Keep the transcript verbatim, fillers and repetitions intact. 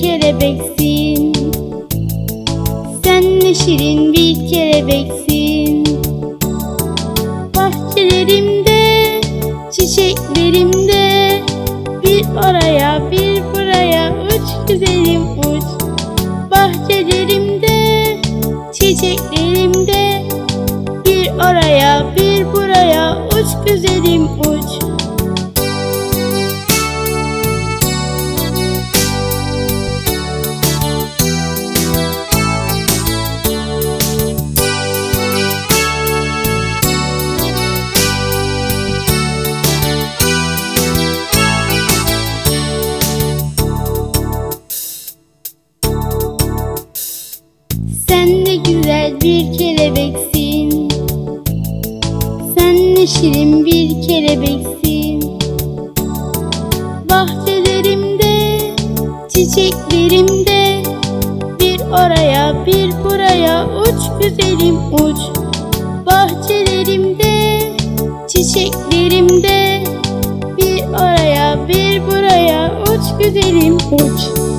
kelebeksin. Sen ne şirin bir kelebeksin. Bahçelerimde, çiçeklerimde, bir oraya bir buraya uç güzelim uç. Bahçelerimde, çiçeklerimde, bir oraya bir buraya uç güzelim uç. Sen ne güzel bir kelebeksin. Sen ne şirin bir kelebeksin. Bahçelerimde, çiçeklerimde, bir oraya bir buraya uç güzelim uç. Bahçelerimde, çiçeklerimde, bir oraya bir buraya uç güzelim uç.